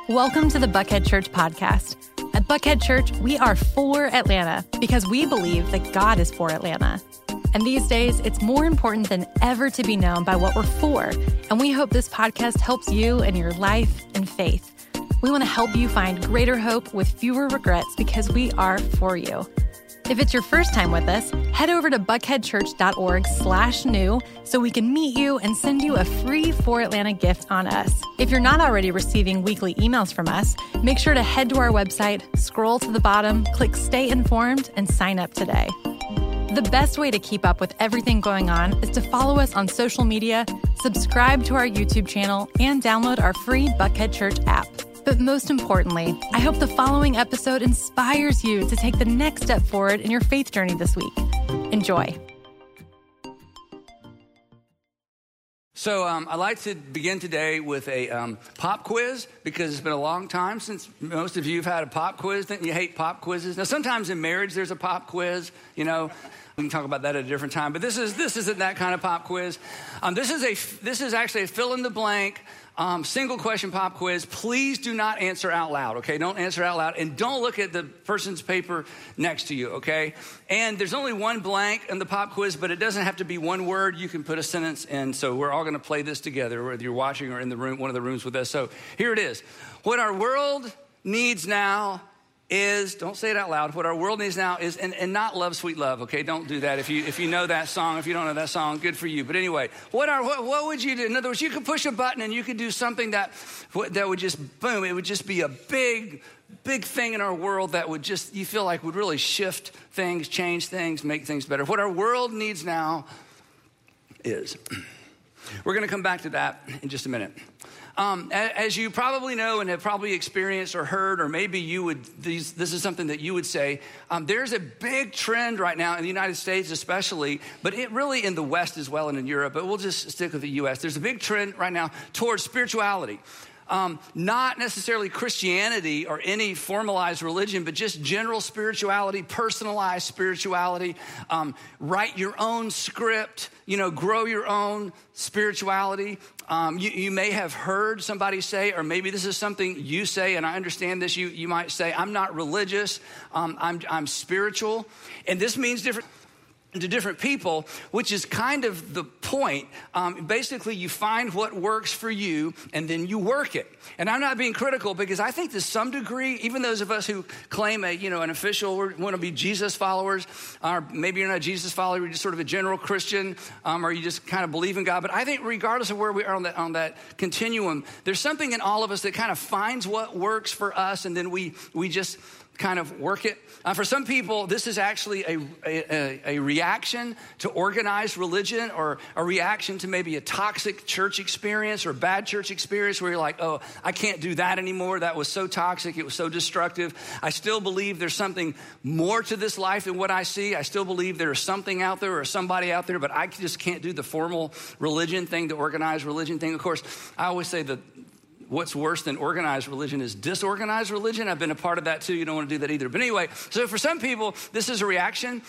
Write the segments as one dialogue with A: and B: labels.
A: Welcome to the Buckhead Church podcast. At Buckhead Church, we are for Atlanta because we believe that God is for Atlanta. And these days, it's more important than ever to be known by what we're for. And we hope this podcast helps you in your life and faith. We want to help you find greater hope with fewer regrets because we are for you. If it's your first time with us, head over to buckheadchurch.org/new so we can meet you and send you a free For Atlanta gift on us. If you're not already receiving weekly emails from us, make sure to head to our website, scroll to the bottom, click Stay Informed, and sign up today. The best way to keep up with everything going on is to follow us on social media, subscribe to our YouTube channel, and download our free Buckhead Church app. But most importantly, I hope the following episode inspires you to take the next step forward in your faith journey this week. Enjoy.
B: So I'd like to begin today with a pop quiz because it's been a long time since most of you have had a pop quiz. Don't you hate pop quizzes? Now, sometimes in marriage there's a pop quiz, you know. We can talk about that at a different time. But this isn't that kind of pop quiz. This is actually a fill-in-the-blank single question pop quiz. Please do not answer out loud, okay? Don't answer out loud. And don't look at the person's paper next to you, okay? And there's only one blank in the pop quiz, but it doesn't have to be one word. You can put a sentence in. So we're all going to play this together, whether you're watching or in the room, one of the rooms with us. So here it is. What our world needs now is, don't say it out loud, what our world needs now is, and not Love Sweet Love, okay? Don't do that. If you know that song, if you don't know that song, good for you. But anyway, what would you do? In other words, you could push a button and you could do something that would just, boom, it would just be a big thing in our world that would just, you feel like would really shift things, change things, make things better. What our world needs now is, we're gonna come back to that in just a minute. As you probably know and have probably experienced or heard, or maybe you would, this is something that you would say, there's a big trend right now in the United States especially, but it really in the West as well and in Europe, but we'll just stick with the U.S. There's a big trend right now towards spirituality. Not necessarily Christianity or any formalized religion, but just general spirituality, personalized spirituality, write your own script, grow your own spirituality. You may have heard somebody say, or maybe this is something you say, and I understand this, you might say, I'm not religious, I'm spiritual. And this means different to different people, which is kind of the point. Basically, you find what works for you, and then you work it. And I'm not being critical because I think to some degree, even those of us who claim an official, want to be Jesus followers, or maybe you're not a Jesus follower, you're just sort of a general Christian, or you just kind of believe in God. But I think regardless of where we are on that continuum, there's something in all of us that kind of finds what works for us, and then we just kind of work it. For some people, this is actually a reaction to organized religion, or a reaction to maybe a toxic church experience or bad church experience where you're like, oh, I can't do that anymore. That was so toxic. It was so destructive. I still believe there's something more to this life than what I see. I still believe there's something out there or somebody out there, but I just can't do the formal religion thing, the organized religion thing. Of course, I always say that what's worse than organized religion is disorganized religion. I've been a part of that too. You don't want to do that either. But anyway, so for some people, this is a reaction.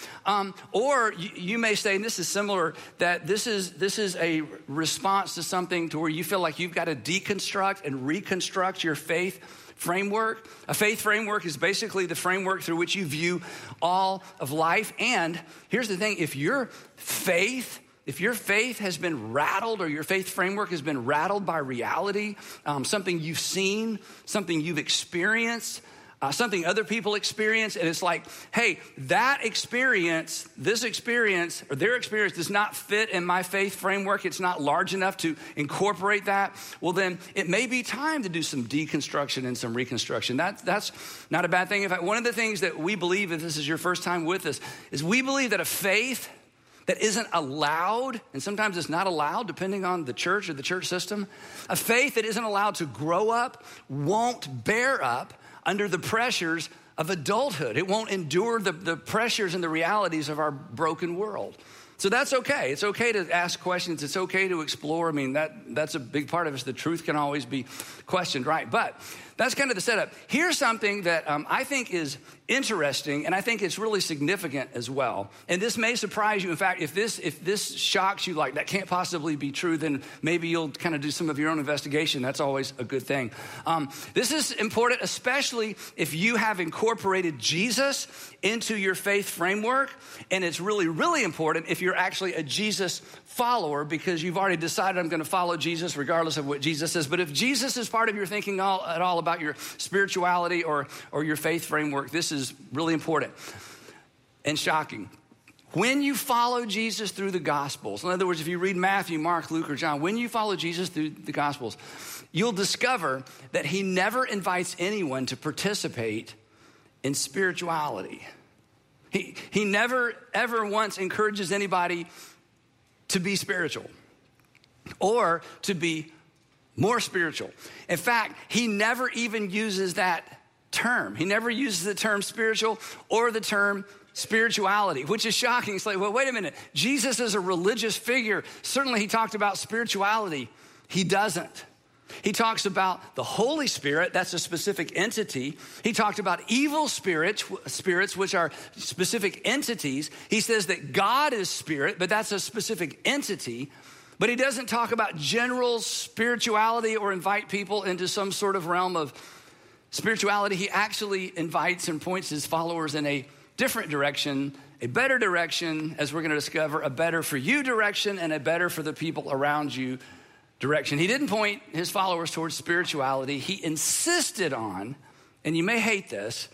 B: Or you may say, and this is similar, that this is a response to something to where you feel like you've got to deconstruct and reconstruct your faith framework. A faith framework is basically the framework through which you view all of life. And here's the thing, if your faith has been rattled, or your faith framework has been rattled by reality, something you've seen, something you've experienced, something other people experience, and it's like, hey, that experience, this experience, or their experience does not fit in my faith framework, it's not large enough to incorporate that, well then it may be time to do some deconstruction and some reconstruction. That's not a bad thing. In fact, one of the things that we believe, if this is your first time with us, is we believe that a faith that isn't allowed, and sometimes it's not allowed depending on the church or the church system, a faith that isn't allowed to grow up won't bear up under the pressures of adulthood. It won't endure the pressures and the realities of our broken world. So that's okay. It's okay to ask questions. It's okay to explore. I mean, that's a big part of us. The truth can always be questioned, right? But that's kind of the setup. Here's something that I think is interesting, and I think it's really significant as well. And this may surprise you. In fact, if this shocks you, like that can't possibly be true, then maybe you'll kind of do some of your own investigation. That's always a good thing. This is important, especially if you have incorporated Jesus into your faith framework. And it's really, really important if you're actually a Jesus follower, because you've already decided, I'm going to follow Jesus regardless of what Jesus says. But if Jesus is part of your thinking at all about your spirituality or your faith framework, this is really important and shocking. When you follow Jesus through the Gospels, in other words, if you read Matthew, Mark, Luke, or John, when you follow Jesus through the Gospels, you'll discover that he never invites anyone to participate in spirituality. He never, ever once encourages anybody to be spiritual or to be more spiritual. In fact, he never even uses that term. He never uses the term spiritual or the term spirituality, which is shocking. It's like, well, wait a minute. Jesus is a religious figure. Certainly he talked about spirituality. He doesn't. He talks about the Holy Spirit, that's a specific entity. He talked about evil spirits, which are specific entities. He says that God is spirit, but that's a specific entity. But he doesn't talk about general spirituality or invite people into some sort of realm of spirituality. He actually invites and points his followers in a different direction, a better direction, as we're going to discover, a better for you direction and a better for the people around you direction. He didn't point his followers towards spirituality. He insisted on, and you may hate this,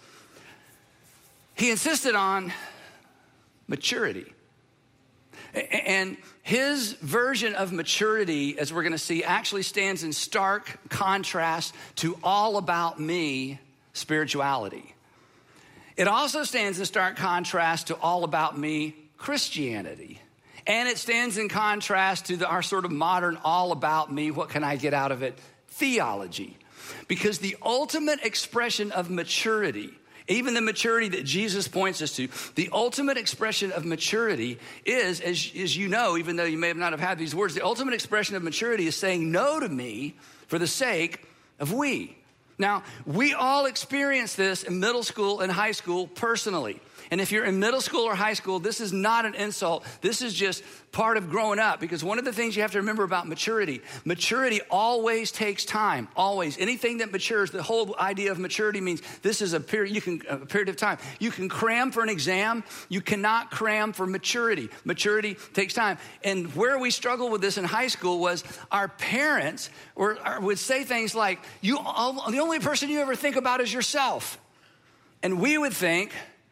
B: he insisted on maturity. And his version of maturity, as we're going to see, actually stands in stark contrast to all about me spirituality. It also stands in stark contrast to all about me Christianity. And it stands in contrast to our sort of modern all about me, what can I get out of it, theology. Because the ultimate expression of maturity, even the maturity that Jesus points us to, the ultimate expression of maturity is, as you know, even though you may not have had these words, the ultimate expression of maturity is saying no to me for the sake of we. Now, we all experience this in middle school and high school personally. And if you're in middle school or high school, this is not an insult. This is just part of growing up, because one of the things you have to remember about maturity always takes time, always. Anything that matures, the whole idea of maturity means this is a period of time. You can cram for an exam. You cannot cram for maturity. Maturity takes time. And where we struggled with this in high school was our parents would say things like, the only person you ever think about is yourself. And we would think,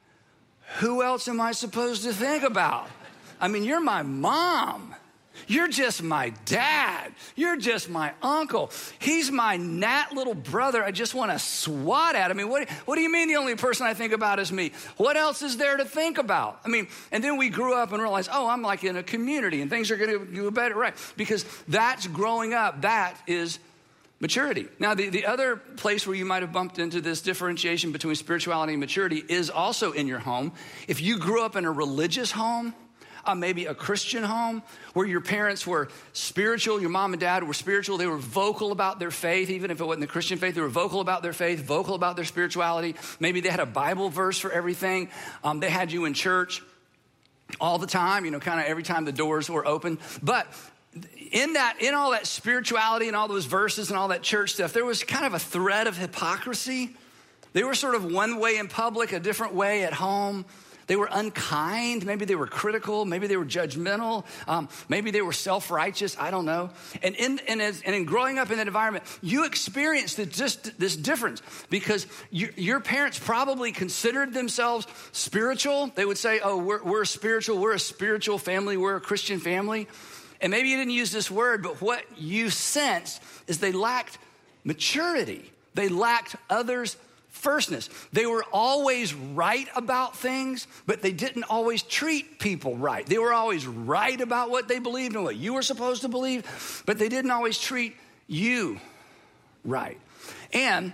B: who else am I supposed to think about? I mean, you're my mom. You're just my dad. You're just my uncle. He's my gnat little brother I just want to swat at. I mean, what do you mean the only person I think about is me? What else is there to think about? I mean, and then we grew up and realized, I'm like in a community and things are going to do better, right? Because that's growing up. That is maturity. Now, the other place where you might have bumped into this differentiation between spirituality and maturity is also in your home. If you grew up in a religious home, maybe a Christian home, where your parents were spiritual, your mom and dad were spiritual, they were vocal about their faith, even if it wasn't the Christian faith, they were vocal about their faith, vocal about their spirituality. Maybe they had a Bible verse for everything. They had you in church all the time, kind of every time the doors were open. But in all that spirituality and all those verses and all that church stuff, there was kind of a thread of hypocrisy. They were sort of one way in public, a different way at home. They were unkind. Maybe they were critical. Maybe they were judgmental. Maybe they were self-righteous. I don't know. And in growing up in that environment, you experienced this difference because your parents probably considered themselves spiritual. They would say, we're spiritual. We're a spiritual family. We're a Christian family. And maybe you didn't use this word, but what you sensed is they lacked maturity. They lacked others' firstness. They were always right about things, but they didn't always treat people right. They were always right about what they believed and what you were supposed to believe, but they didn't always treat you right. And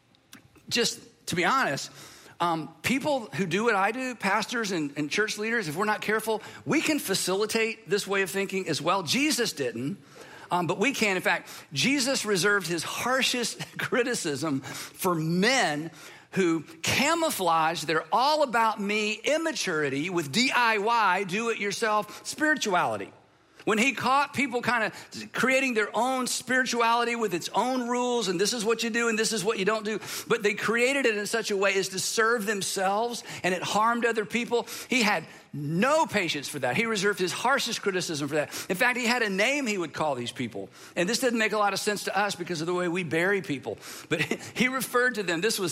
B: just to be honest, people who do what I do, pastors and church leaders, if we're not careful, we can facilitate this way of thinking as well. Jesus didn't. but we can. In fact, Jesus reserved his harshest criticism for men who camouflage their all about me immaturity with DIY, do-it-yourself spirituality. When he caught people kind of creating their own spirituality with its own rules, and this is what you do and this is what you don't do, but they created it in such a way as to serve themselves, and it harmed other people, he had no patience for that. He reserved his harshest criticism for that. In fact, he had a name he would call these people. And this didn't make a lot of sense to us because of the way we bury people. But he referred to them, this was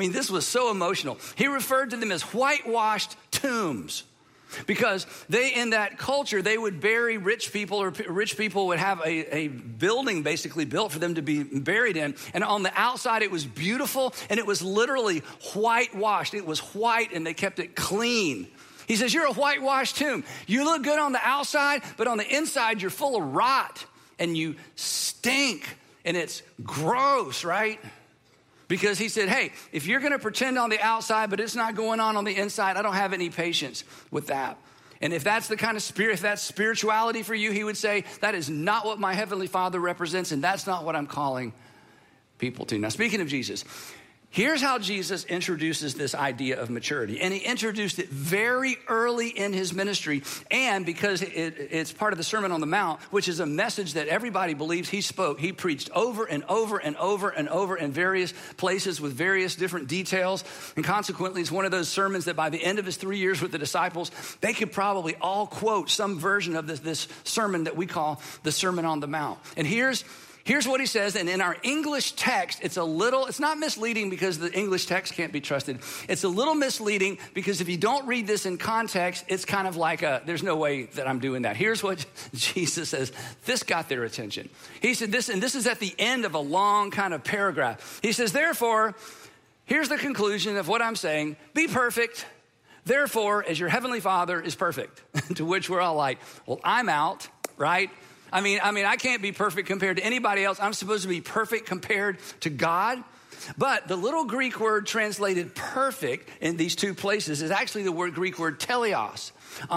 B: so emotional. He referred to them as whitewashed tombs. Because they, in that culture, they would bury rich people, or rich people would have a building basically built for them to be buried in. And on the outside, it was beautiful, and it was literally whitewashed. It was white, and they kept it clean. He says, you're a whitewashed tomb. You look good on the outside, but on the inside, you're full of rot, and you stink, and it's gross, right? Because he said, hey, if you're going to pretend on the outside, but it's not going on the inside, I don't have any patience with that. And if that's the kind of spirit, if that's spirituality for you, he would say, that is not what my Heavenly Father represents, and that's not what I'm calling people to. Now, speaking of Jesus, here's how Jesus introduces this idea of maturity. And he introduced it very early in his ministry. And because it's part of the Sermon on the Mount, which is a message that everybody believes he spoke, he preached over and over and over and over in various places with various different details. And consequently, it's one of those sermons that by the end of his 3 years with the disciples, they could probably all quote some version of this sermon that we call the Sermon on the Mount. And here's what he says, and in our English text, it's not misleading because the English text can't be trusted. It's a little misleading because if you don't read this in context, it's kind of like there's no way that I'm doing that. Here's what Jesus says. This got their attention. He said this, and this is at the end of a long kind of paragraph. He says, therefore, here's the conclusion of what I'm saying. Be perfect, therefore, as your Heavenly Father is perfect. To which we're all like, well, I'm out, right? I mean, I can't be perfect compared to anybody else. I'm supposed to be perfect compared to God. But the little Greek word translated perfect in these two places is actually the Greek word teleos.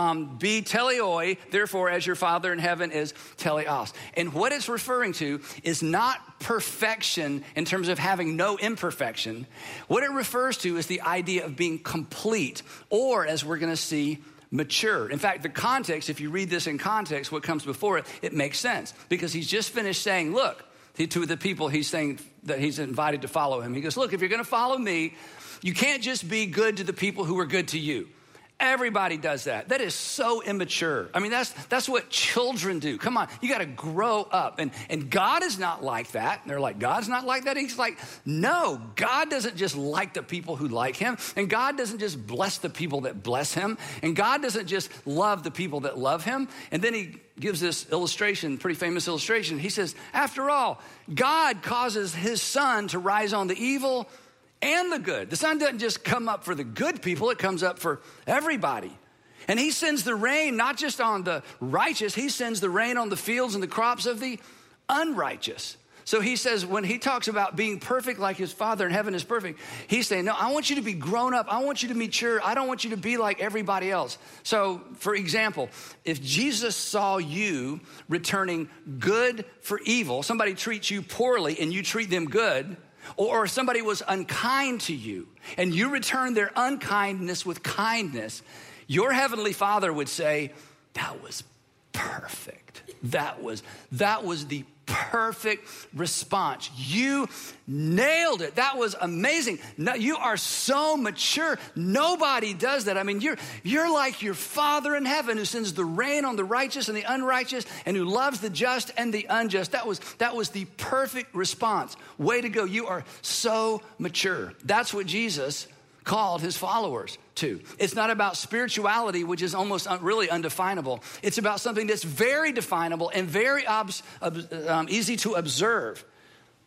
B: Be teleoi, therefore, as your Father in heaven is teleos. And what it's referring to is not perfection in terms of having no imperfection. What it refers to is the idea of being complete, or as we're going to see, mature. In fact, the context, if you read this in context, what comes before it, it makes sense. Because he's just finished saying, look, to the people he's saying that he's invited to follow him. He goes, look, if you're going to follow me, you can't just be good to the people who are good to you. Everybody does that. That is so immature. I mean, that's what children do. Come on, you got to grow up. And God is not like that. And they're like, God's not like that? He's like, no, God doesn't just like the people who like him. And God doesn't just bless the people that bless him. And God doesn't just love the people that love him. And then he gives this illustration, pretty famous illustration. He says, after all, God causes his sun to rise on the evil and the good. The sun doesn't just come up for the good people, it comes up for everybody. And he sends the rain not just on the righteous, he sends the rain on the fields and the crops of the unrighteous. So he says, when he talks about being perfect like his Father in heaven is perfect, he's saying, no, I want you to be grown up. I want you to be mature. I don't want you to be like everybody else. So, for example, if Jesus saw you returning good for evil, somebody treats you poorly and you treat them good, or somebody was unkind to you and you return their unkindness with kindness, your Heavenly Father would say, that was perfect. That was the perfect response. You nailed it. That was amazing. No, you are so mature. Nobody does that. I mean, you're like your Father in heaven who sends the rain on the righteous and the unrighteous and who loves the just and the unjust. That was the perfect response. Way to go. You are so mature. That's what Jesus called his followers to. It's not about spirituality, which is almost really undefinable. It's about something that's very definable and very easy to observe.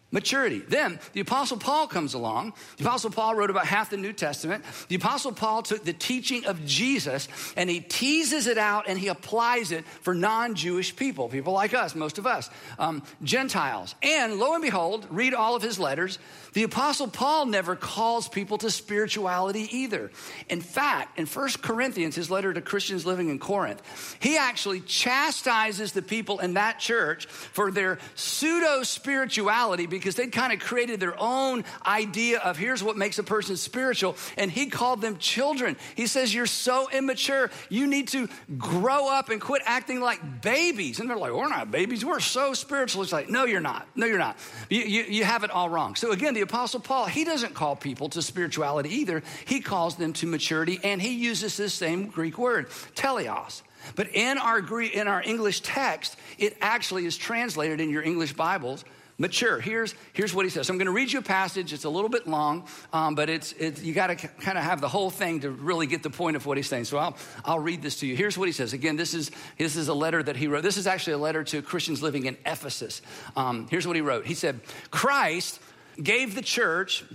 B: maturity. Then the Apostle Paul comes along. The Apostle Paul wrote about half the New Testament. The Apostle Paul took the teaching of Jesus and he teases it out and he applies it for non-Jewish people like us, most of us, Gentiles. And lo and behold, read all of his letters. The Apostle Paul never calls people to spirituality either. In fact, in 1 Corinthians, his letter to Christians living in Corinth, he actually chastises the people in that church for their pseudo-spirituality because they'd kind of created their own idea of here's what makes a person spiritual, and he called them children. He says, you're so immature, you need to grow up and quit acting like babies. And they're like, we're not babies, we're so spiritual. It's like, no, you're not. No, you're not. You have it all wrong. So again, the Apostle Paul, he doesn't call people to spirituality either. He calls them to maturity, and he uses this same Greek word, teleos. But in our English text, it actually is translated in your English Bibles, mature. Here's what he says. So I'm going to read you a passage. It's a little bit long, but you got to kind of have the whole thing to really get the point of what he's saying. So I'll read this to you. Here's what he says. Again, this is a letter that he wrote. This is actually a letter to Christians living in Ephesus. Here's what he wrote. He said, Christ gave the church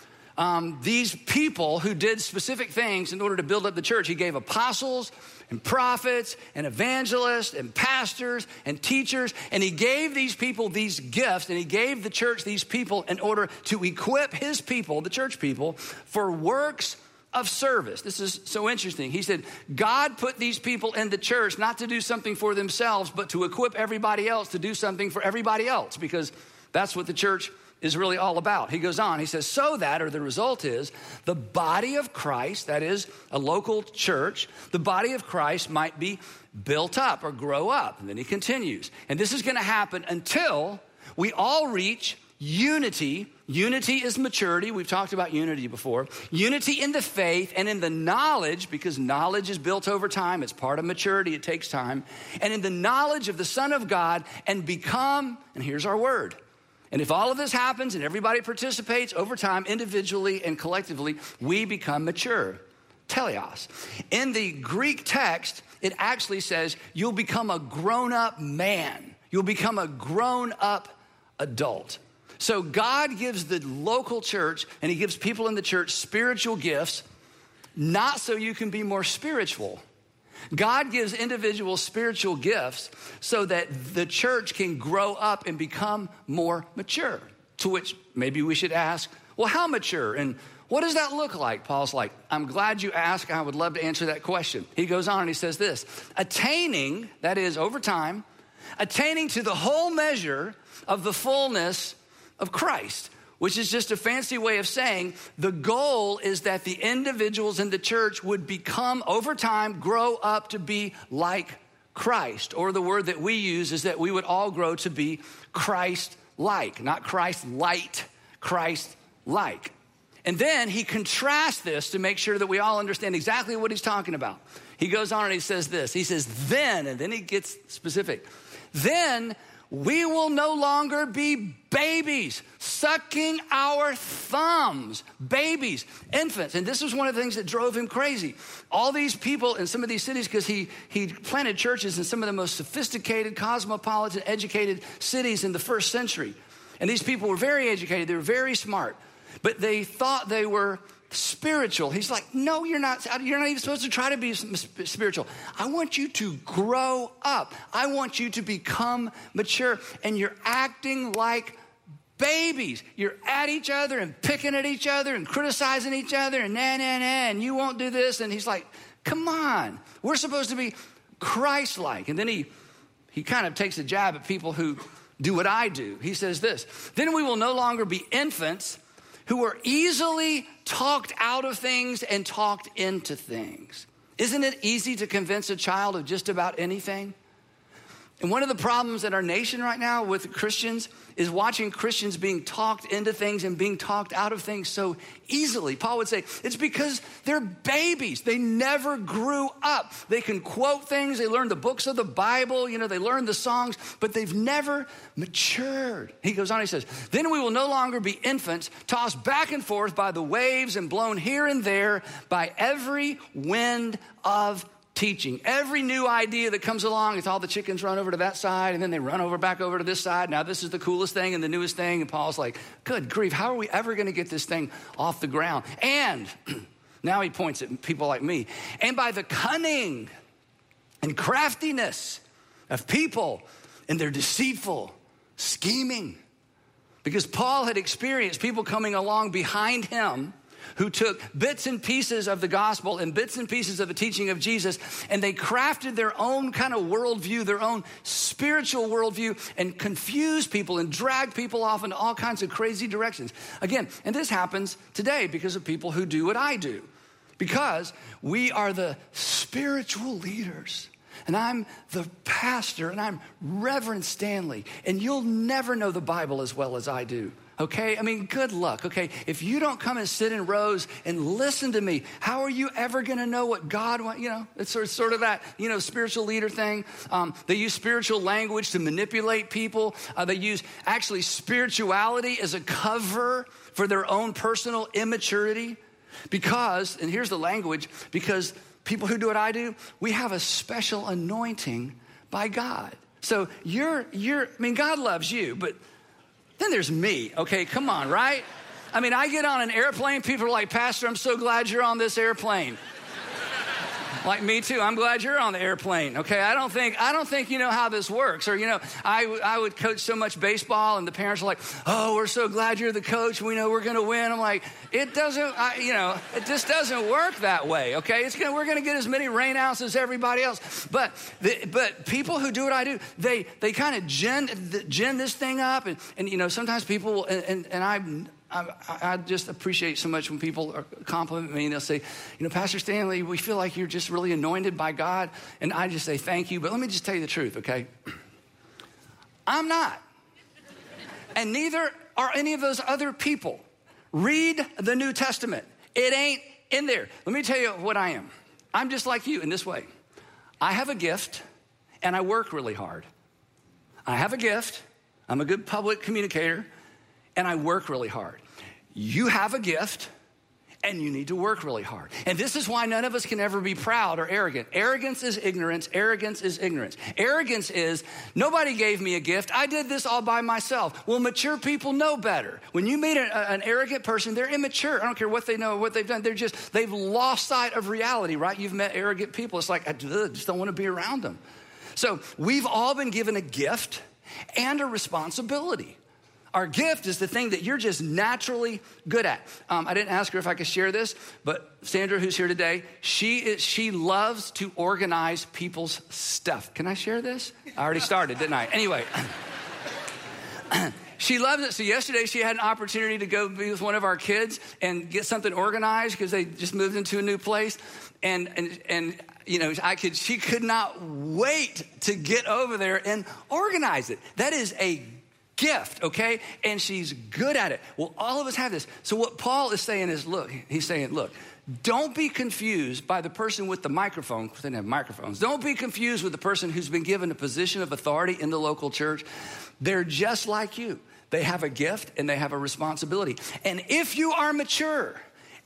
B: these people who did specific things in order to build up the church. He gave apostles and prophets and evangelists and pastors and teachers, and he gave these people these gifts, and he gave the church these people in order to equip his people, the church people, for works of service. This is so interesting. He said, God put these people in the church not to do something for themselves, but to equip everybody else to do something for everybody else, because that's what the church is really all about. He goes on, he says, so that, or the result is, the body of Christ, that is a local church, the body of Christ might be built up or grow up. And then he continues. And this is going to happen until we all reach unity. Unity is maturity. We've talked about unity before. Unity in the faith and in the knowledge, because knowledge is built over time. It's part of maturity. It takes time. And in the knowledge of the Son of God and become, and here's our word. And if all of this happens and everybody participates over time, individually and collectively, we become mature. Teleos. In the Greek text, it actually says you'll become a grown-up man. You'll become a grown-up adult. So God gives the local church and he gives people in the church spiritual gifts, not so you can be more spiritual. God gives individuals spiritual gifts so that the church can grow up and become more mature. To which maybe we should ask, well, how mature? And what does that look like? Paul's like, I'm glad you asked. I would love to answer that question. He goes on and he says this, attaining, that is over time, attaining to the whole measure of the fullness of Christ, which is just a fancy way of saying the goal is that the individuals in the church would become, over time, grow up to be like Christ. Or the word that we use is that we would all grow to be Christ-like, not Christ-light, Christ-like. And then he contrasts this to make sure that we all understand exactly what he's talking about. He goes on and he says this. He says, then, and then he gets specific. Then we will no longer be babies, sucking our thumbs, babies, infants. And this was one of the things that drove him crazy. All these people in some of these cities, because he planted churches in some of the most sophisticated, cosmopolitan, educated cities in the first century. And these people were very educated. They were very smart. But they thought they were spiritual. He's like, no, you're not. You're not even supposed to try to be spiritual. I want you to grow up. I want you to become mature. And you're acting like babies. You're at each other and picking at each other and criticizing each other and and you won't do this. And he's like, come on. We're supposed to be Christ-like. And then he kind of takes a jab at people who do what I do. He says this, then we will no longer be infants who are easily talked out of things and talked into things. Isn't it easy to convince a child of just about anything? And one of the problems in our nation right now with Christians is watching Christians being talked into things and being talked out of things so easily. Paul would say, it's because they're babies. They never grew up. They can quote things. They learn the books of the Bible. They learn the songs, but they've never matured. He goes on, he says, then we will no longer be infants tossed back and forth by the waves and blown here and there by every wind of teaching. Every new idea that comes along, it's all the chickens run over to that side, and then they run back over to this side. Now this is the coolest thing and the newest thing. And Paul's like, good grief, how are we ever going to get this thing off the ground? And now he points at people like me. And by the cunning and craftiness of people and their deceitful scheming. Because Paul had experienced people coming along behind him who took bits and pieces of the gospel and bits and pieces of the teaching of Jesus, and they crafted their own kind of worldview, their own spiritual worldview, and confused people and dragged people off into all kinds of crazy directions. Again, and this happens today because of people who do what I do, because we are the spiritual leaders. And I'm the pastor, and I'm Reverend Stanley, and you'll never know the Bible as well as I do, okay? I mean, good luck, okay? If you don't come and sit in rows and listen to me, how are you ever going to know what God wants? You know, it's sort of that, you know, spiritual leader thing. They use spiritual language to manipulate people. They use actually spirituality as a cover for their own personal immaturity because, and here's the language, because people who do what I do, we have a special anointing by God. So I mean, God loves you, but then there's me, okay? Come on, right? I mean, I get on an airplane, people are like, Pastor, I'm so glad you're on this airplane. Like, me too, I'm glad you're on the airplane, okay? I don't think you know how this works. Or, you know, I would coach so much baseball, and the parents are like, oh, we're so glad you're the coach. We know we're going to win. I'm like, it just doesn't work that way, okay? We're going to get as many rainouts as everybody else. But people who do what I do, they kind of gin this thing up. And you know, sometimes people will, and I just appreciate so much when people compliment me and they'll say, you know, Pastor Stanley, we feel like you're just really anointed by God. And I just say, thank you. But let me just tell you the truth, okay? I'm not. And neither are any of those other people. Read the New Testament. It ain't in there. Let me tell you what I am. I'm just like you in this way. I have a gift and I work really hard. I have a gift. I'm a good public communicator. And I work really hard. You have a gift, and you need to work really hard. And this is why none of us can ever be proud or arrogant. Arrogance is ignorance. Arrogance is ignorance. Arrogance is, nobody gave me a gift. I did this all by myself. Well, mature people know better. When you meet an arrogant person, they're immature. I don't care what they know or what they've done. They've lost sight of reality, right? You've met arrogant people. It's like, I just don't want to be around them. So we've all been given a gift and a responsibility. Our gift is the thing that you're just naturally good at. I didn't ask her if I could share this, but Sandra, who's here today, she loves to organize people's stuff. Can I share this? I already started, didn't I? Anyway, she loves it. So yesterday she had an opportunity to go be with one of our kids and get something organized because they just moved into a new place. And you know, she could not wait to get over there and organize it. That is a gift, okay? And she's good at it. Well, all of us have this. So what Paul is saying is, look, don't be confused by the person with the microphone, because they didn't have microphones. Don't be confused with the person who's been given a position of authority in the local church. They're just like you. They have a gift and they have a responsibility. And if you are mature,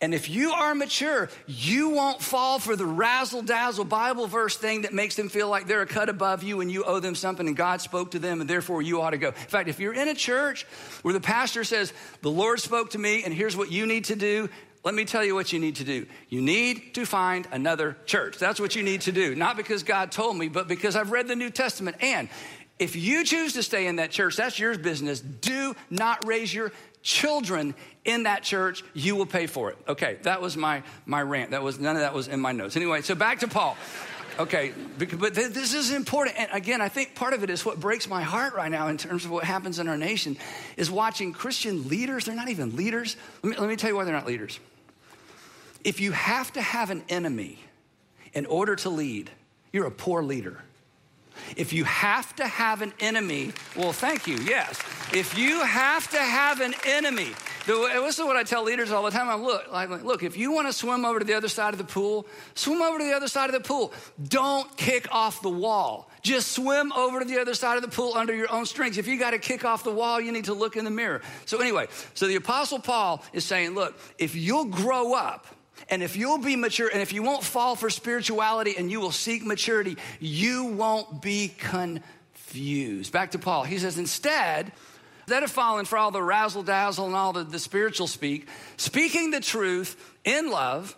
B: you won't fall for the razzle-dazzle Bible verse thing that makes them feel like they're a cut above you and you owe them something and God spoke to them and therefore you ought to go. In fact, if you're in a church where the pastor says, the Lord spoke to me and here's what you need to do, let me tell you what you need to do. You need to find another church. That's what you need to do. Not because God told me, but because I've read the New Testament. And if you choose to stay in that church, that's your business. Do not raise your children in that church. You will pay for it. Okay, that was my rant. None of that was in my notes. Anyway, so back to Paul. Okay, but this is important. And again, I think part of it is what breaks my heart right now in terms of what happens in our nation is watching Christian leaders. They're not even leaders. Let me tell you why they're not leaders. If you have to have an enemy in order to lead, you're a poor leader. If you have to have an enemy, well, thank you, yes. If you have to have an enemy, this is what I tell leaders all the time. Look, if you want to swim over to the other side of the pool, swim over to the other side of the pool. Don't kick off the wall. Just swim over to the other side of the pool under your own strength. If you got to kick off the wall, you need to look in the mirror. So anyway, the Apostle Paul is saying, look, if you'll grow up And if you'll be mature, and if you won't fall for spirituality and you will seek maturity, you won't be confused. Back to Paul. He says, instead of falling for all the razzle-dazzle and all the spiritual speaking the truth in love,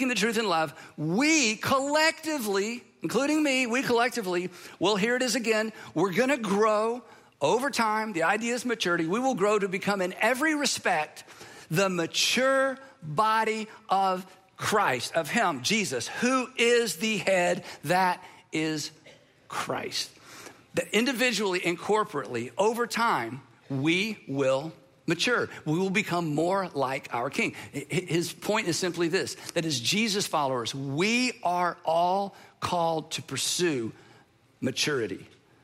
B: we collectively, including me, well, here it is again, we're going to grow over time. The idea is maturity. We will grow to become in every respect the mature body of Christ, of him, Jesus, who is the head, that is Christ. That individually and corporately, over time, we will mature. We will become more like our King. His point is simply this, that as Jesus followers, we are all called to pursue maturity,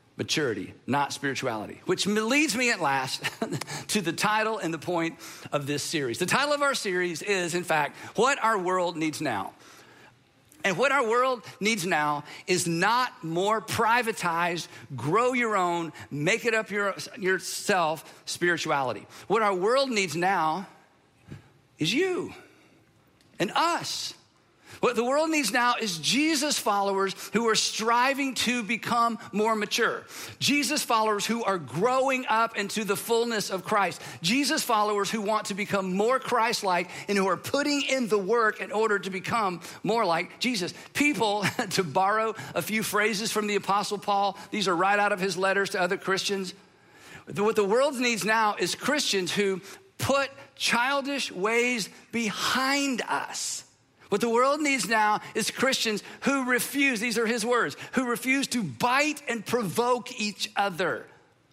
B: not spirituality, which leads me at last to the title and the point of this series. The title of our series is, in fact, What Our World Needs Now. And what our world needs now is not more privatized, grow your own, make it up yourself spirituality. What our world needs now is you and us. What the world needs now is Jesus followers who are striving to become more mature. Jesus followers who are growing up into the fullness of Christ. Jesus followers who want to become more Christ-like and who are putting in the work in order to become more like Jesus. People, to borrow a few phrases from the Apostle Paul, these are right out of his letters to other Christians. What the world needs now is Christians who put childish ways behind us. What the world needs now is Christians who refuse, these are his words, who refuse to bite and provoke each other.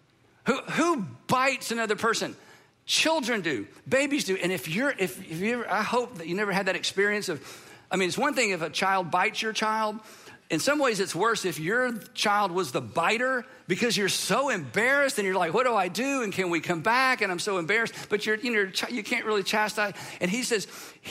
B: Who bites another person? Children do, babies do. And if you ever, I hope that you never had that experience of, it's one thing if a child bites your child. In some ways, it's worse if your child was the biter because you're so embarrassed and you're like, what do I do? And can we come back? And I'm so embarrassed, but you can't really chastise. And he says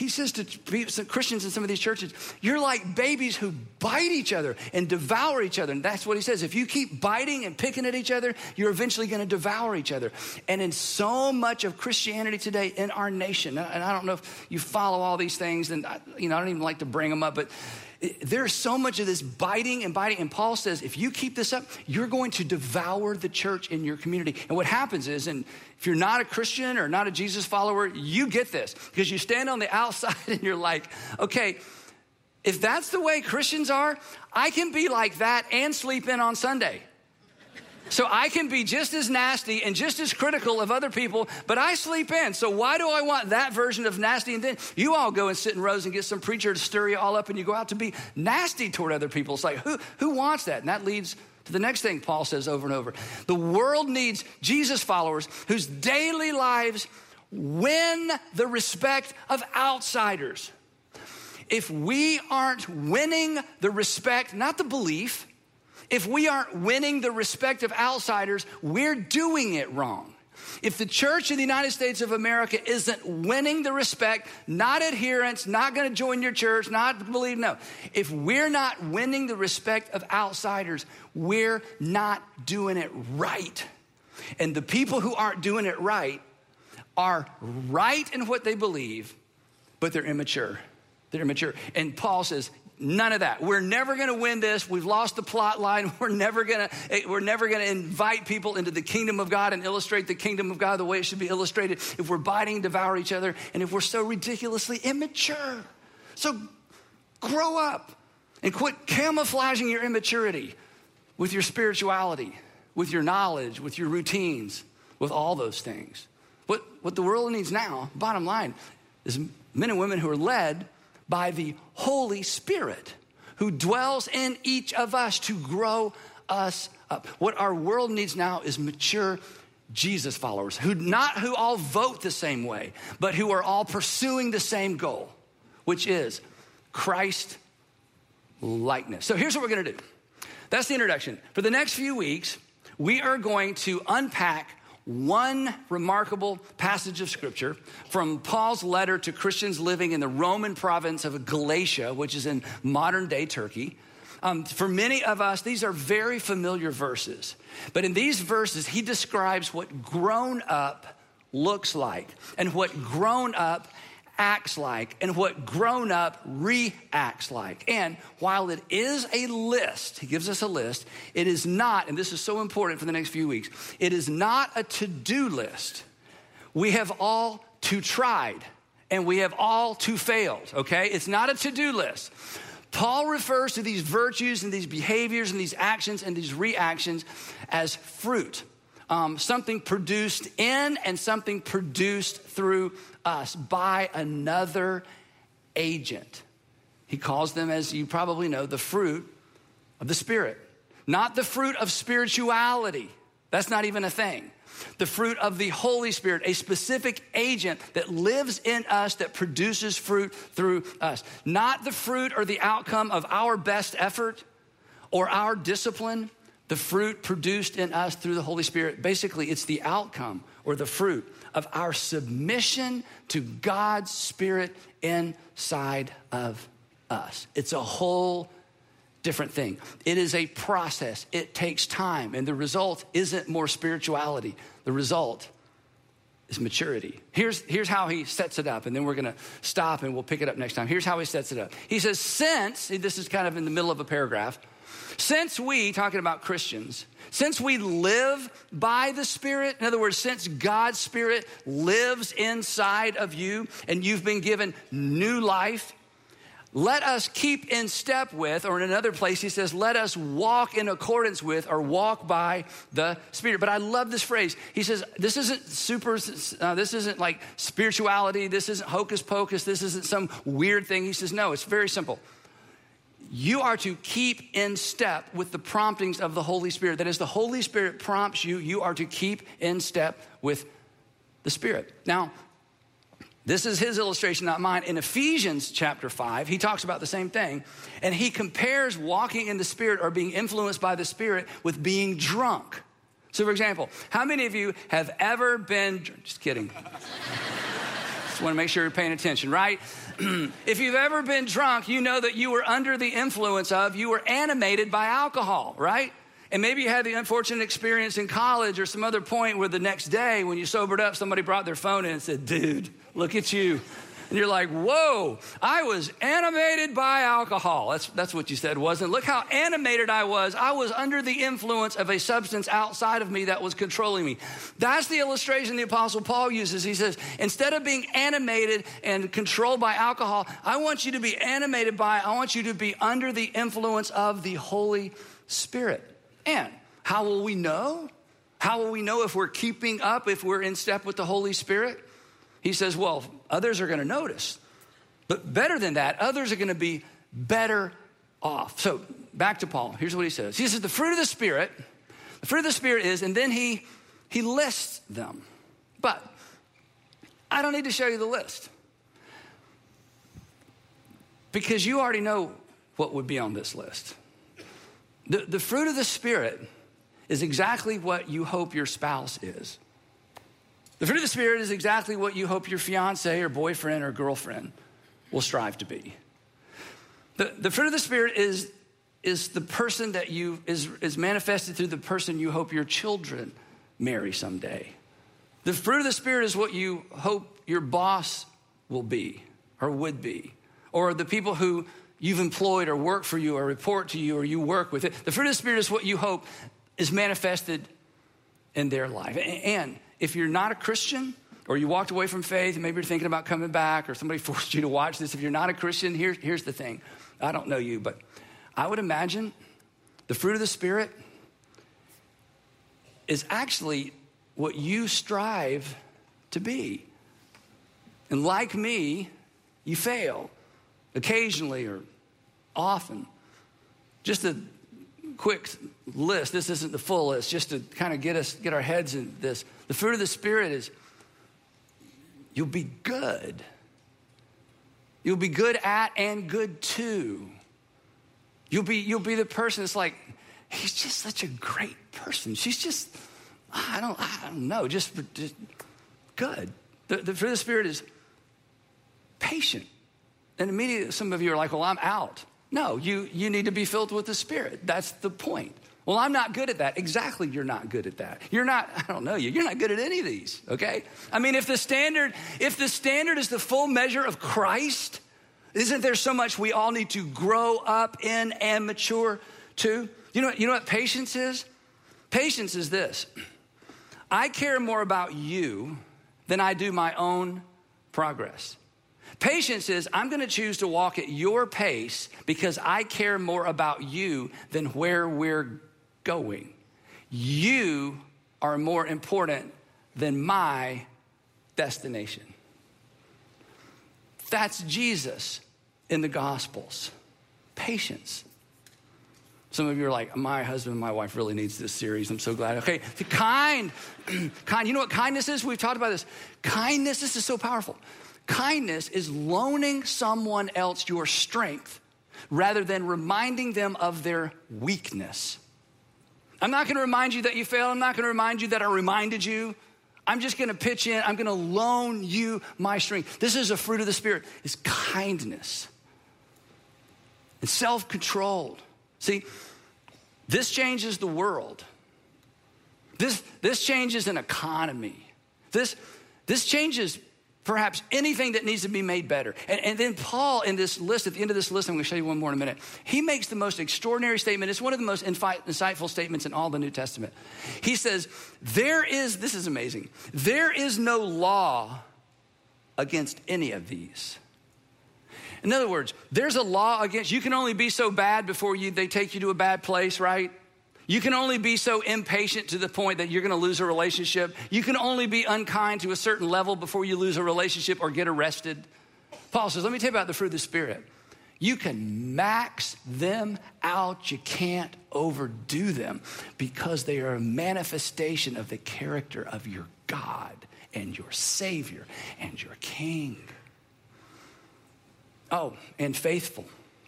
B: to some Christians in some of these churches, you're like babies who bite each other and devour each other. And that's what he says. If you keep biting and picking at each other, you're eventually going to devour each other. And in so much of Christianity today in our nation, and I don't know if you follow all these things, and I don't even like to bring them up, but there's so much of this biting. And Paul says, if you keep this up, you're going to devour the church in your community. And what happens is, and if you're not a Christian or not a Jesus follower, you get this because you stand on the outside and you're like, okay, if that's the way Christians are, I can be like that and sleep in on Sunday. So I can be just as nasty and just as critical of other people, but I sleep in. So why do I want that version of nasty? And then you all go and sit in rows and get some preacher to stir you all up and you go out to be nasty toward other people. It's like, who wants that? And that leads to the next thing Paul says over and over. The world needs Jesus followers whose daily lives win the respect of outsiders. If we aren't winning the respect, not the belief, if we aren't winning the respect of outsiders, we're doing it wrong. If the church in the United States of America isn't winning the respect, not adherents, not going to join your church, not believe, no. If we're not winning the respect of outsiders, we're not doing it right. And the people who aren't doing it right are right in what they believe, but they're immature. They're immature. And Paul says, none of that. We're never going to win this. We've lost the plot line. We're never going to invite people into the kingdom of God and illustrate the kingdom of God the way it should be illustrated if we're biting and devour each other and if we're so ridiculously immature. So grow up and quit camouflaging your immaturity with your spirituality, with your knowledge, with your routines, with all those things. What the world needs now, bottom line, is men and women who are led by the Holy Spirit who dwells in each of us to grow us up. What our world needs now is mature Jesus followers who all vote the same way, but who are all pursuing the same goal, which is Christ likeness. So here's what we're going to do. That's the introduction. For the next few weeks, we are going to unpack one remarkable passage of scripture from Paul's letter to Christians living in the Roman province of Galatia, which is in modern day Turkey. For many of us, these are very familiar verses. But in these verses, he describes what grown up looks like and what grown up acts like and what grown up reacts like. And while it is a list, he gives us a list, it is not, and this is so important for the next few weeks, it is not a to-do list. We have all too tried and we have all too failed, okay? It's not a to-do list. Paul refers to these virtues and these behaviors and these actions and these reactions as fruit. Something produced in and something produced through us by another agent. He calls them, as you probably know, the fruit of the Spirit. Not the fruit of spirituality. That's not even a thing. The fruit of the Holy Spirit, a specific agent that lives in us that produces fruit through us. Not the fruit or the outcome of our best effort or our discipline. The fruit produced in us through the Holy Spirit, basically it's the outcome or the fruit of our submission to God's Spirit inside of us. It's a whole different thing. It is a process. It takes time, and the result isn't more spirituality. The result is maturity. Here's how he sets it up, and then we're gonna stop and we'll pick it up next time. Here's how he sets it up. He says, this is kind of in the middle of a paragraph, since we, talking about Christians, since we live by the Spirit, in other words, since God's Spirit lives inside of you and you've been given new life, let us keep in step with, or in another place he says, let us walk in accordance with or walk by the Spirit. But I love this phrase. He says, this isn't like spirituality. This isn't hocus pocus. This isn't some weird thing. He says, no, it's very simple. You are to keep in step with the promptings of the Holy Spirit. That is, the Holy Spirit prompts you, you are to keep in step with the Spirit. Now, this is his illustration, not mine. In Ephesians chapter 5, he talks about the same thing. And he compares walking in the Spirit or being influenced by the Spirit with being drunk. So for example, how many of you have ever been, just kidding. Just want to make sure you're paying attention, right? If you've ever been drunk, you know that you were under the influence of, you were animated by alcohol, right? And maybe you had the unfortunate experience in college or some other point where the next day when you sobered up, somebody brought their phone in and said, dude, look at you. And you're like, whoa, I was animated by alcohol. That's what you said, wasn't it? Look how animated I was. I was under the influence of a substance outside of me that was controlling me. That's the illustration the Apostle Paul uses. He says, instead of being animated and controlled by alcohol, I want you to be I want you to be under the influence of the Holy Spirit. And how will we know? How will we know if we're keeping up, if we're in step with the Holy Spirit? He says, well, others are going to notice. But better than that, others are going to be better off. So back to Paul. Here's what he says. He says the fruit of the Spirit is, and then he lists them. But I don't need to show you the list. Because you already know what would be on this list. The fruit of the Spirit is exactly what you hope your spouse is. The fruit of the Spirit is exactly what you hope your fiance or boyfriend or girlfriend will strive to be. The fruit of the Spirit is the person that is manifested through the person you hope your children marry someday. The fruit of the Spirit is what you hope your boss will be or would be, or the people who you've employed or work for you or report to you or you work with it. The fruit of the Spirit is what you hope is manifested in their life. And if you're not a Christian or you walked away from faith and maybe you're thinking about coming back or somebody forced you to watch this, if you're not a Christian, here's the thing. I don't know you, but I would imagine the fruit of the Spirit is actually what you strive to be. And like me, you fail occasionally or often. Just a quick list. This isn't the full list, just to kind of get our heads in this. The fruit of the Spirit is you'll be good. You'll be good at and good to. You'll be the person that's like, he's just such a great person. She's just, I don't know, just good. The fruit of the Spirit is patient. And immediately some of you are like, well, I'm out. No, you need to be filled with the Spirit. That's the point. Well, I'm not good at that. Exactly, you're not good at that. You're not good at any of these, okay? I mean, if the standard is the full measure of Christ, isn't there so much we all need to grow up in and mature to? You know what patience is? Patience is this. I care more about you than I do my own progress. Patience is, I'm going to choose to walk at your pace because I care more about you than where we're going. You are more important than my destination. That's Jesus in the Gospels. Patience. Some of you are like, my husband and my wife really needs this series. I'm so glad. Okay, kind. You know what kindness is? We've talked about this. Kindness, this is so powerful. Kindness is loaning someone else your strength rather than reminding them of their weakness. I'm not going to remind you that you failed. I'm not going to remind you that I reminded you. I'm just going to pitch in. I'm going to loan you my strength. This is a fruit of the Spirit. It's kindness. It's self-controlled. See, this changes the world. This changes an economy. This changes perhaps anything that needs to be made better. And then Paul in this list, at the end of this list, I'm going to show you one more in a minute. He makes the most extraordinary statement. It's one of the most insightful statements in all the New Testament. He says, this is amazing. There is no law against any of these. In other words, there's a law against, you can only be so bad before they take you to a bad place, right? You can only be so impatient to the point that you're going to lose a relationship. You can only be unkind to a certain level before you lose a relationship or get arrested. Paul says, let me tell you about the fruit of the Spirit. You can max them out. You can't overdo them because they are a manifestation of the character of your God and your Savior and your King. Oh, and faithful.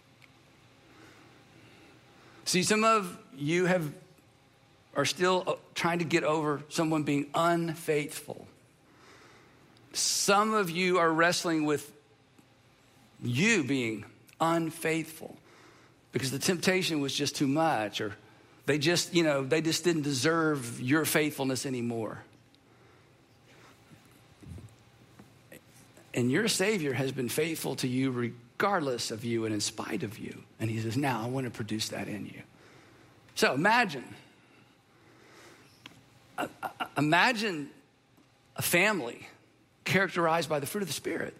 B: See, some of you are still trying to get over someone being unfaithful. Some of you are wrestling with you being unfaithful because the temptation was just too much, or they just didn't deserve your faithfulness anymore. And your Savior has been faithful to you regardless of you and in spite of you. And he says, now I want to produce that in you. So imagine a family characterized by the fruit of the Spirit.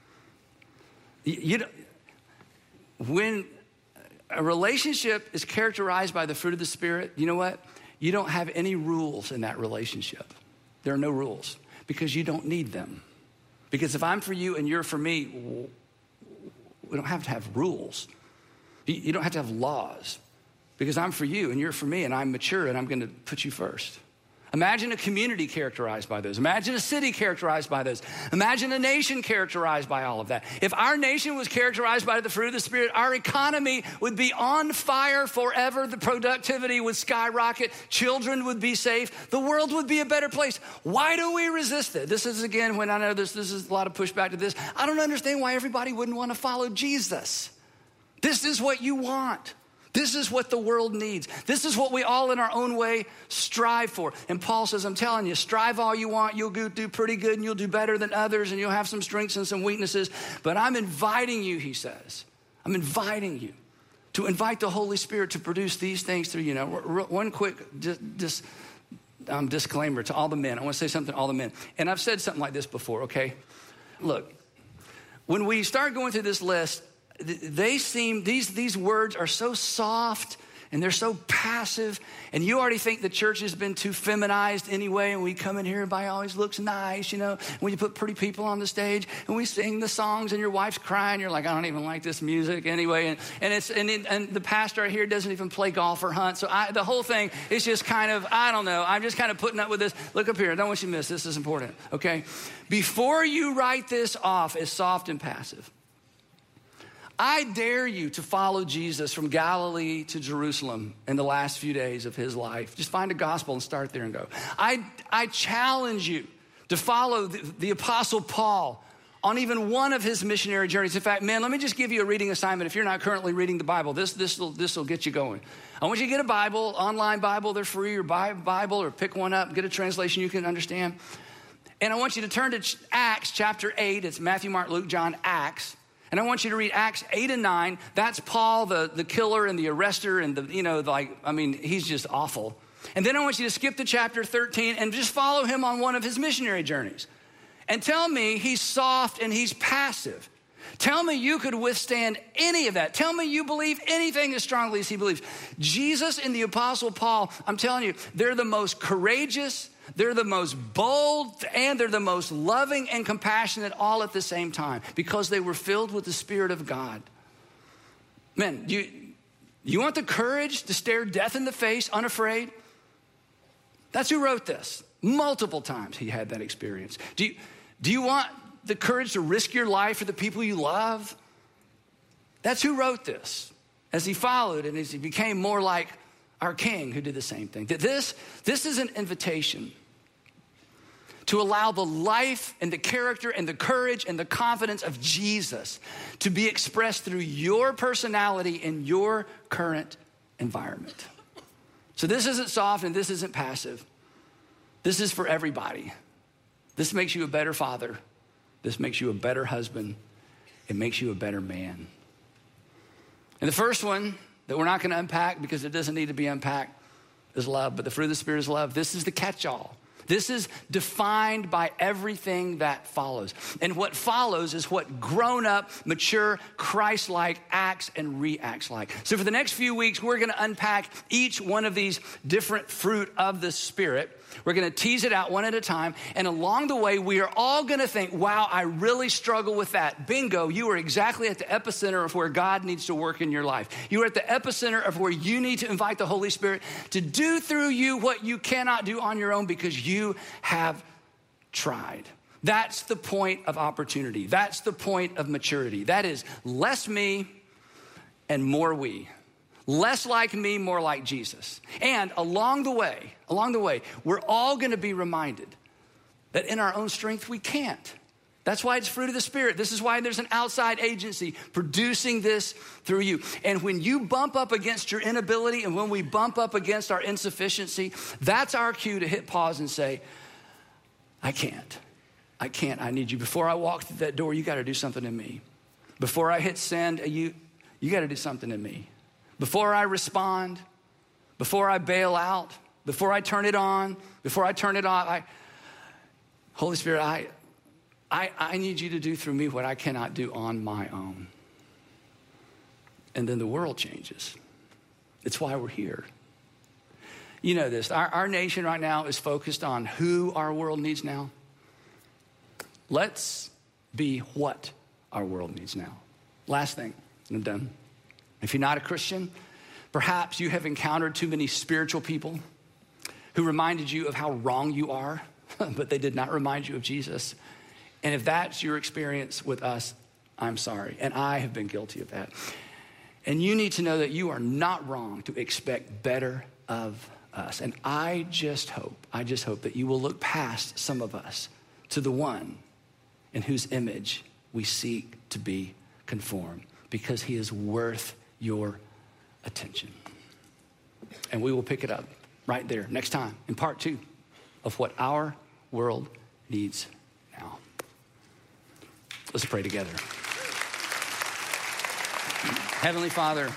B: When a relationship is characterized by the fruit of the Spirit, you know what? You don't have any rules in that relationship. There are no rules because you don't need them. Because if I'm for you and you're for me, we don't have to have rules. You don't have to have laws. Because I'm for you and you're for me and I'm mature and I'm going to put you first. Imagine a community characterized by those. Imagine a city characterized by those. Imagine a nation characterized by all of that. If our nation was characterized by the fruit of the Spirit, our economy would be on fire forever. The productivity would skyrocket. Children would be safe. The world would be a better place. Why do we resist it? This is, again, when I know this is a lot of pushback to this. I don't understand why everybody wouldn't want to follow Jesus. This is what you want. This is what the world needs. This is what we all in our own way strive for. And Paul says, I'm telling you, strive all you want. You'll do pretty good and you'll do better than others and you'll have some strengths and some weaknesses. But I'm inviting you, he says. I'm inviting you to invite the Holy Spirit to produce these things through you. Now, one quick disclaimer to all the men. I want to say something to all the men. And I've said something like this before, okay? Look, when we start going through this list, these words are so soft and they're so passive, and you already think the church has been too feminized anyway, and we come in here, everybody always looks nice, when you put pretty people on the stage and we sing the songs and your wife's crying, you're like, I don't even like this music anyway, and the pastor right here doesn't even play golf or hunt, so the whole thing is just kind of, I don't know, I'm just kind of putting up with this. Look up here, I don't want you to miss, this is important, okay? Before you write this off as soft and passive, I dare you to follow Jesus from Galilee to Jerusalem in the last few days of his life. Just find a gospel and start there and go. I challenge you to follow the Apostle Paul on even one of his missionary journeys. In fact, man, let me just give you a reading assignment. If you're not currently reading the Bible, this will get you going. I want you to get a Bible, online Bible. They're free, or buy a Bible or pick one up, get a translation you can understand. And I want you to turn to Acts chapter 8. It's Matthew, Mark, Luke, John, Acts. And I want you to read Acts 8 and 9. That's Paul, the killer and the arrestor and he's just awful. And then I want you to skip to chapter 13 and just follow him on one of his missionary journeys. And tell me he's soft and he's passive. Tell me you could withstand any of that. Tell me you believe anything as strongly as he believes. Jesus and the Apostle Paul, I'm telling you, they're the most courageous, they're the most bold, and they're the most loving and compassionate all at the same time because they were filled with the Spirit of God. Man, you want the courage to stare death in the face unafraid? That's who wrote this. Multiple times he had that experience. Do you want the courage to risk your life for the people you love? That's who wrote this. As he followed and as he became more like our King who did the same thing. This is an invitation to allow the life and the character and the courage and the confidence of Jesus to be expressed through your personality in your current environment. So this isn't soft and this isn't passive. This is for everybody. This makes you a better father. This makes you a better husband. It makes you a better man. And the first one that we're not going to unpack because it doesn't need to be unpacked is love. But the fruit of the Spirit is love. This is the catch-all. This is defined by everything that follows. And what follows is what grown-up, mature, Christ-like acts and reacts like. So for the next few weeks, we're going to unpack each one of these different fruit of the Spirit. We're going to tease it out one at a time. And along the way, we are all going to think, wow, I really struggle with that. Bingo, you are exactly at the epicenter of where God needs to work in your life. You are at the epicenter of where you need to invite the Holy Spirit to do through you what you cannot do on your own because you have tried. That's the point of opportunity. That's the point of maturity. That is less me and more we. Less like me, more like Jesus. And along the way, we're all going to be reminded that in our own strength, we can't. That's why it's fruit of the Spirit. This is why there's an outside agency producing this through you. And when you bump up against your inability and when we bump up against our insufficiency, that's our cue to hit pause and say, I can't. I need you. Before I walk through that door, you got to do something in me. Before I hit send, you got to do something in me. Before I respond, before I bail out, before I turn it on, before I turn it off, Holy Spirit, I need you to do through me what I cannot do on my own. And then the world changes. It's why we're here. You know this, our nation right now is focused on who our world needs now. Let's be what our world needs now. Last thing, I'm done. If you're not a Christian, perhaps you have encountered too many spiritual people who reminded you of how wrong you are, but they did not remind you of Jesus. And if that's your experience with us, I'm sorry. And I have been guilty of that. And you need to know that you are not wrong to expect better of us. And I just hope that you will look past some of us to the one in whose image we seek to be conformed, because he is worth your attention. And we will pick it up right there next time in part 2 of what our world needs now. Let's pray together. Heavenly Father,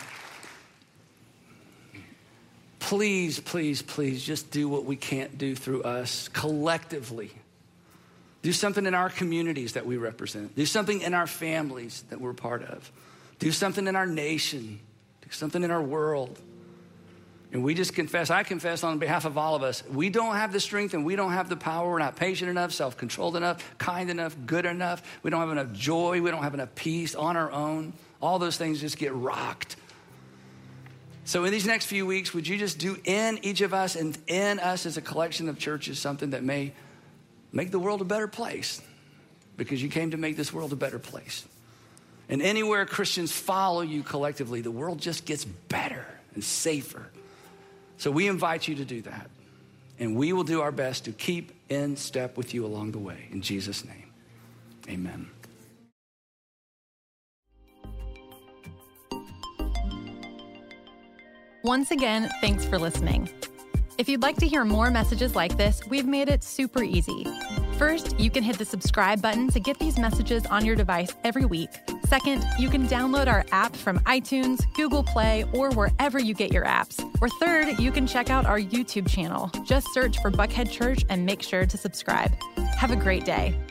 B: please, please, please just do what we can't do through us collectively. Do something in our communities that we represent. Do something in our families that we're part of. Do something in our nation. Do something in our world. And we just confess, I confess on behalf of all of us, we don't have the strength and we don't have the power. We're not patient enough, self-controlled enough, kind enough, good enough. We don't have enough joy. We don't have enough peace on our own. All those things just get rocked. So in these next few weeks, would you just do in each of us and in us as a collection of churches something that may make the world a better place, because you came to make this world a better place. And anywhere Christians follow you collectively, the world just gets better and safer. So we invite you to do that. And we will do our best to keep in step with you along the way. In Jesus' name, amen.
A: Once again, thanks for listening. If you'd like to hear more messages like this, we've made it super easy. First, you can hit the subscribe button to get these messages on your device every week. Second, you can download our app from iTunes, Google Play, or wherever you get your apps. Or third, you can check out our YouTube channel. Just search for Buckhead Church and make sure to subscribe. Have a great day.